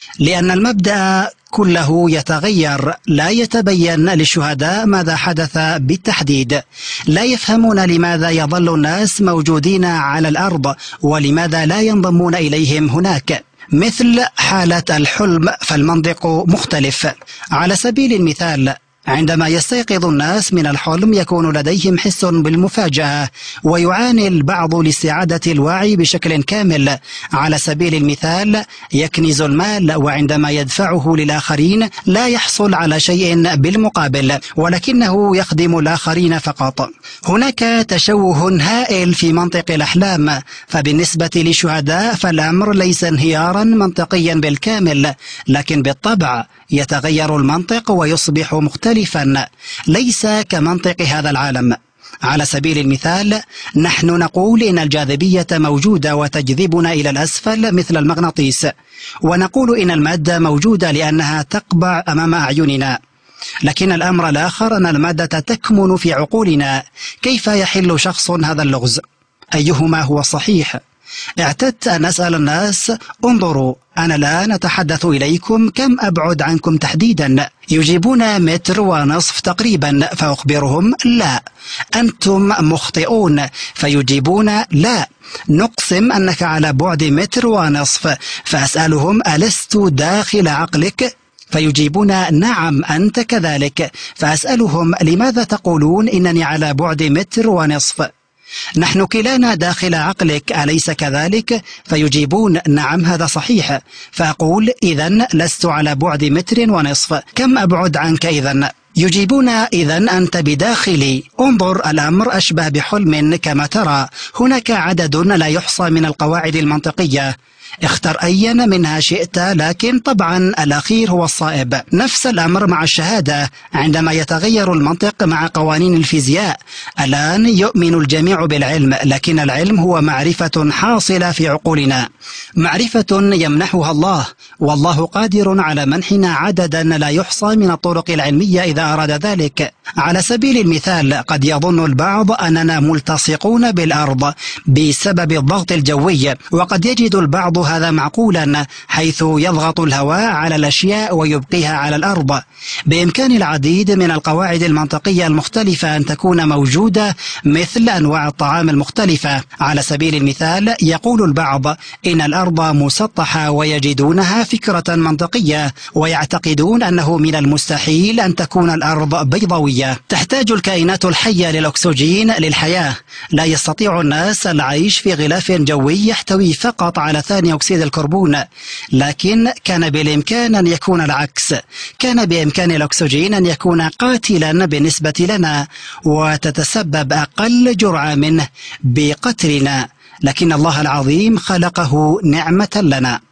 لأن المبدأ كله يتغير، لا يتبين للشهداء ماذا حدث بالتحديد، لا يفهمون لماذا يظل الناس موجودين على الأرض ولماذا لا ينضمون إليهم هناك. مثل حالة الحلم فالمنطق مختلف. على سبيل المثال، عندما يستيقظ الناس من الحلم يكون لديهم حس بالمفاجأة، ويعاني البعض لاستعادة الوعي بشكل كامل. على سبيل المثال، يكنز المال وعندما يدفعه للآخرين لا يحصل على شيء بالمقابل، ولكنه يخدم الآخرين فقط. هناك تشوه هائل في منطق الأحلام، فبالنسبة للشهداء فالأمر ليس انهيارا منطقيا بالكامل، لكن بالطبع يتغير المنطق ويصبح مختلفا، ليس كمنطق هذا العالم. على سبيل المثال، نحن نقول إن الجاذبية موجودة وتجذبنا إلى الأسفل مثل المغناطيس، ونقول إن المادة موجودة لأنها تقبع أمام أعيننا. لكن الأمر الآخر أن المادة تكمن في عقولنا. كيف يحل شخص هذا اللغز؟ أيهما هو الصحيح؟ اعتدت أن أسأل الناس: انظروا، أنا الآن أتحدث إليكم، كم أبعد عنكم تحديدا؟ يجيبون 1.5 متر تقريبا، فأخبرهم: لا، أنتم مخطئون. فيجيبون: لا، نقسم أنك على بعد 1.5 متر. فأسألهم: ألست داخل عقلك؟ فيجيبون: نعم، أنت كذلك. فأسألهم: لماذا تقولون إنني على بعد 1.5 متر؟ نحن كلانا داخل عقلك، أليس كذلك؟ فيجيبون: نعم، هذا صحيح. فأقول: إذن لست على بعد 1.5 متر، كم أبعد عنك إذن؟ يجيبون: إذن أنت بداخلي. انظر، الأمر أشبه بحلم كما ترى. هناك عدد لا يحصى من القواعد المنطقية، اختر أي منها شئت، لكن طبعا الأخير هو الصائب. نفس الأمر مع الشهادة، عندما يتغير المنطق مع قوانين الفيزياء. الآن يؤمن الجميع بالعلم، لكن العلم هو معرفة حاصلة في عقولنا، معرفة يمنحها الله، والله قادر على منحنا عددا لا يحصى من الطرق العلمية إذا أراد ذلك. على سبيل المثال، قد يظن البعض أننا ملتصقون بالأرض بسبب الضغط الجوي، وقد يجد البعض هذا معقولا، حيث يضغط الهواء على الأشياء ويبقيها على الأرض. بإمكان العديد من القواعد المنطقية المختلفة أن تكون موجودة، مثل أنواع الطعام المختلفة. على سبيل المثال، يقول البعض إن الأرض مسطحة ويجدونها فكرة منطقية، ويعتقدون أنه من المستحيل أن تكون الأرض بيضاوية. تحتاج الكائنات الحية للأكسجين للحياة. لا يستطيع الناس العيش في غلاف جوي يحتوي فقط على ثاني أكسيد الكربون، لكن كان بالإمكان أن يكون العكس. كان بإمكان الأكسجين أن يكون قاتلا بالنسبة لنا، وتتسبب أقل جرعة منه بقتلنا، لكن الله العظيم خلقه نعمة لنا.